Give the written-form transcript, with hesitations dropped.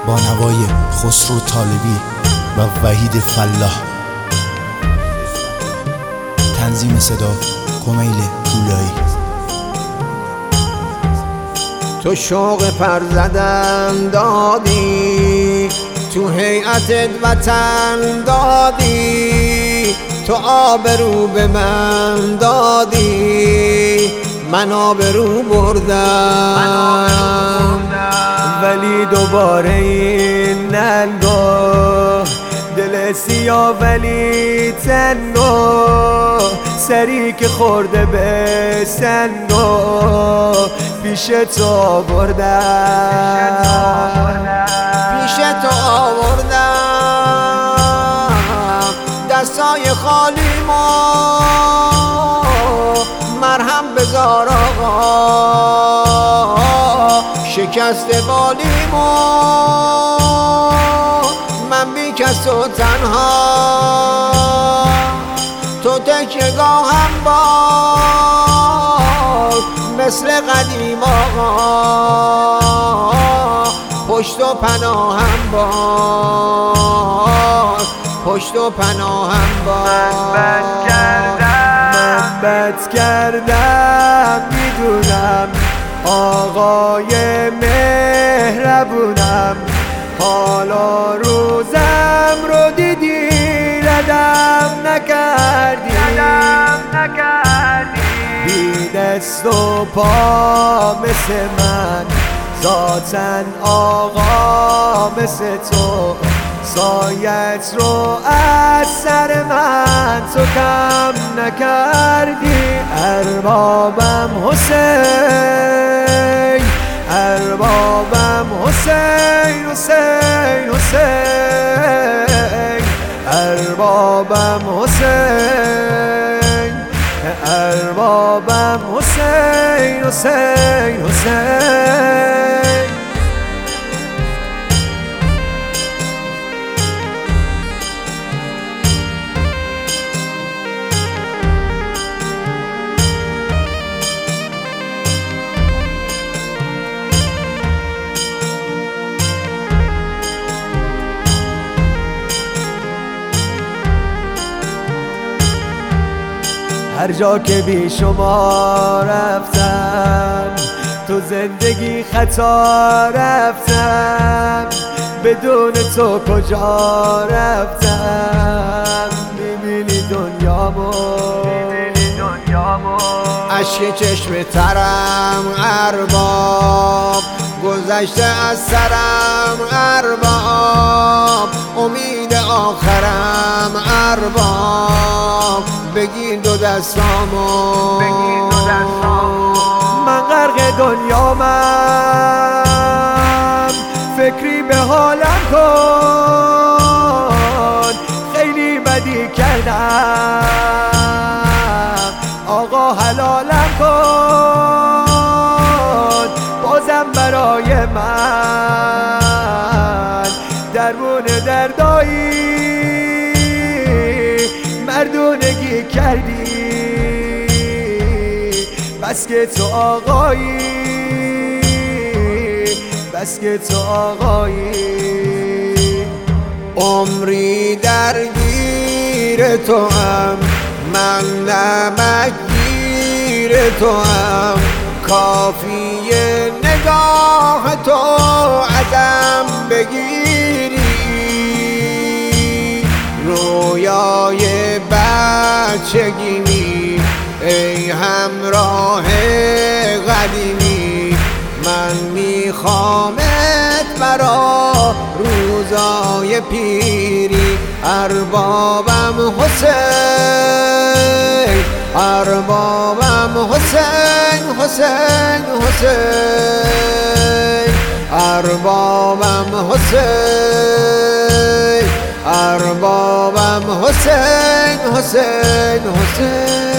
با نوای خسرو طالبی و وحید فلاح. تنظیم صدا کمیل پولایی. تو شوق پر زدن دادی، تو هیئتت وطن دادی، تو آبرو به من دادی، من آبرو بردم. ولی دوباره این ننگاه دل سیاه ولی تنگاه، سری که خورده به سنگاه پیش تو آوردم، پیش تو آوردم دستای خالی ما، مرهم بذار آقا شکست بالی ما، من بی کس و تنها، تو تکیه‌گاهم باش مثل قدیم آقا، پشت و پناهم باش، پشت و پناهم باش. من بد کردم میدونم، آقای مهربونم، حالا روزم رو دیدی ردم نکردی، بی دست و پا مثل من، ذاتن آقا مثل تو، سایت رو از سر من تو کم نکردی. اربابم حسین، اربابم حسین، حسین حسین، اربابم حسین، اربابم حسین، حسین حسین. هر جا که بی شما رفتم، تو زندگی خطا رفتم، بدون تو کجا رفتم، میبینی دنیامو، اشک چشم ترم ارباب گذشته از سرم ارباب، امید آخرم ارباب، بگیر دو دستامو، من غرق دنیامم، فکری به حالم کن، خیلی بدی کردم آقا حلالم کن، بازم برای من درمون دردایی، مردونگی کردی بس که تو آقایی، بس که تو آقایی. عمری درگیر تو هم، من نمکگیر تو هم، کافیه نگاه تو ازم بگیری، رویای بچگیمی ای همراه قدیمی، من میخوامت برا روزای پیری. اربابم حسین، اربابم حسین، حسین حسین، اربابم حسین، اربابم حسین، حسین حسین.